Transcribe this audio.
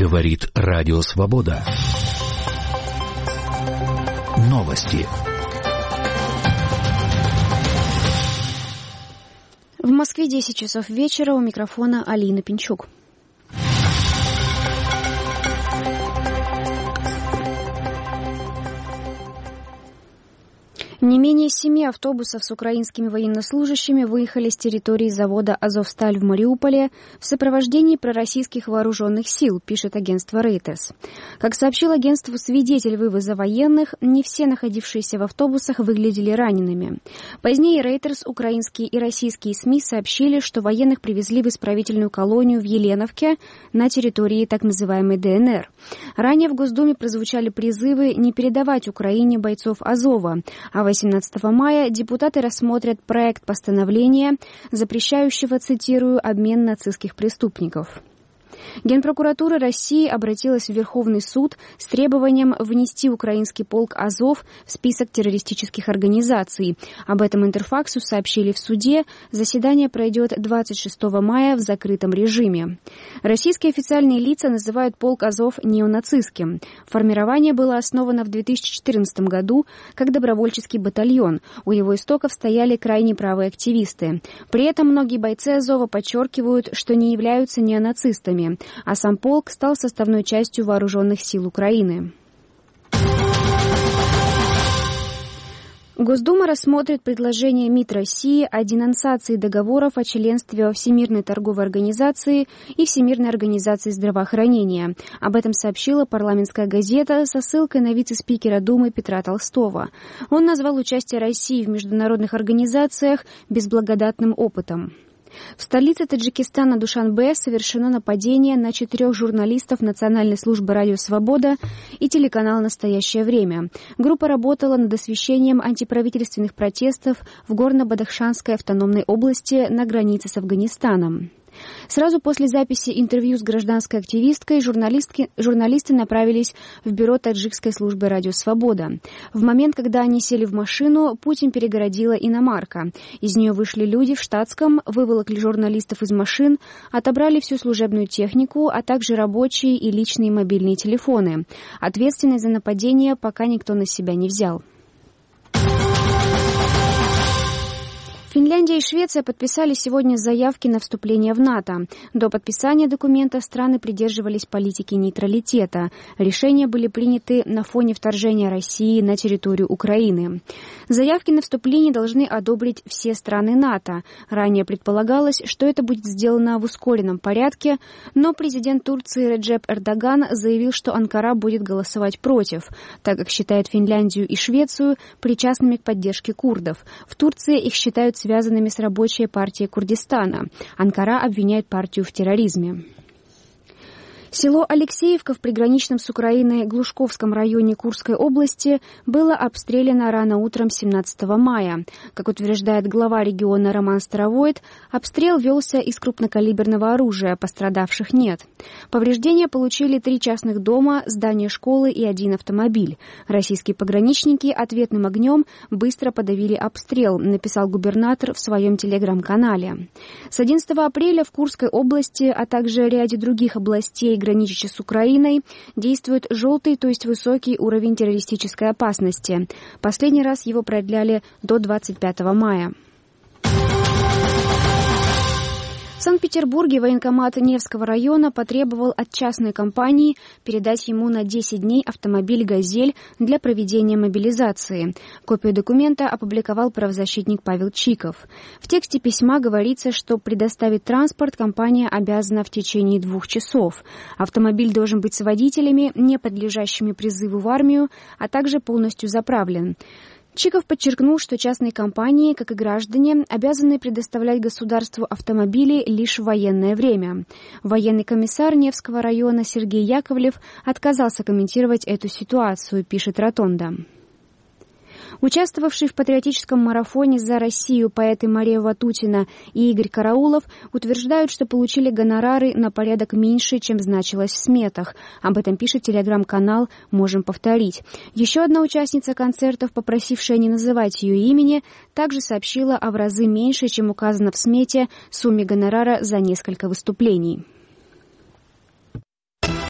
Говорит Радио Свобода. Новости. В Москве 10 часов вечера. У микрофона Алина Пинчук. Не менее 7 автобусов с украинскими военнослужащими выехали с территории завода «Азовсталь» в Мариуполе в сопровождении пророссийских вооруженных сил, пишет агентство Reuters. Как сообщил агентству свидетель вывоза военных, не все находившиеся в автобусах выглядели ранеными. Позднее Reuters, украинские и российские СМИ сообщили, что военных привезли в исправительную колонию в Еленовке на территории так называемой ДНР. Ранее в Госдуме прозвучали призывы не передавать Украине бойцов Азова, а 18 мая депутаты рассмотрят проект постановления, запрещающего, цитирую, обмен нацистских преступников. Генпрокуратура России обратилась в Верховный суд с требованием внести украинский полк «Азов» в список террористических организаций. Об этом Интерфаксу сообщили в суде. Заседание пройдет 26 мая в закрытом режиме. Российские официальные лица называют полк «Азов» неонацистским. Формирование было основано в 2014 году как добровольческий батальон. У его истоков стояли крайне правые активисты. При этом многие бойцы «Азова» подчеркивают, что не являются неонацистами, а сам полк стал составной частью вооруженных сил Украины. Госдума рассмотрит предложение МИД России о денонсации договоров о членстве во Всемирной торговой организации и Всемирной организации здравоохранения. Об этом сообщила парламентская газета со ссылкой на вице-спикера Думы Петра Толстого. Он назвал участие России в международных организациях безблагодатным опытом. В столице Таджикистана Душанбе совершено нападение на 4 журналистов Национальной службы «Радио Свобода» и телеканала «Настоящее время». Группа работала над освещением антиправительственных протестов в Горно-Бадахшанской автономной области на границе с Афганистаном. Сразу после записи интервью с гражданской активисткой журналисты направились в бюро таджикской службы «Радио Свобода». В момент, когда они сели в машину, путь им перегородила иномарка. Из нее вышли люди в штатском, выволокли журналистов из машин, отобрали всю служебную технику, а также рабочие и личные мобильные телефоны. Ответственность за нападение пока никто на себя не взял. Финляндия и Швеция подписали сегодня заявки на вступление в НАТО. До подписания документа страны придерживались политики нейтралитета. Решения были приняты на фоне вторжения России на территорию Украины. Заявки на вступление должны одобрить все страны НАТО. Ранее предполагалось, что это будет сделано в ускоренном порядке, но президент Турции Реджеп Эрдоган заявил, что Анкара будет голосовать против, так как считает Финляндию и Швецию причастными к поддержке курдов. В Турции их считают связанными с рабочей партией Курдистана. Анкара обвиняет партию в терроризме. Село Алексеевка в приграничном с Украиной Глушковском районе Курской области было обстреляно рано утром 17 мая. Как утверждает глава региона Роман Старовойт, обстрел велся из крупнокалиберного оружия, пострадавших нет. Повреждения получили 3 частных дома, здание школы и 1 автомобиль. Российские пограничники ответным огнем быстро подавили обстрел, написал губернатор в своем телеграм-канале. С 11 апреля в Курской области, а также ряде других областей, граничащих с Украиной, действует желтый, то есть высокий уровень террористической опасности. Последний раз его продляли до 25 мая. В Санкт-Петербурге военкомат Невского района потребовал от частной компании передать ему на 10 дней автомобиль «Газель» для проведения мобилизации. Копию документа опубликовал правозащитник Павел Чиков. В тексте письма говорится, что предоставить транспорт компания обязана в течение 2 часов. Автомобиль должен быть с водителями, не подлежащими призыву в армию, а также полностью заправлен. Чиков подчеркнул, что частные компании, как и граждане, обязаны предоставлять государству автомобили лишь в военное время. Военный комиссар Невского района Сергей Яковлев отказался комментировать эту ситуацию, пишет Ротонда. Участвовавшие в патриотическом марафоне «За Россию» поэты Мария Ватутина и Игорь Караулов утверждают, что получили гонорары на порядок меньше, чем значилось в сметах. Об этом пишет телеграм-канал «Можем повторить». Еще одна участница концертов, попросившая не называть ее имени, также сообщила о в разы меньше, чем указано в смете, сумме гонорара за несколько выступлений.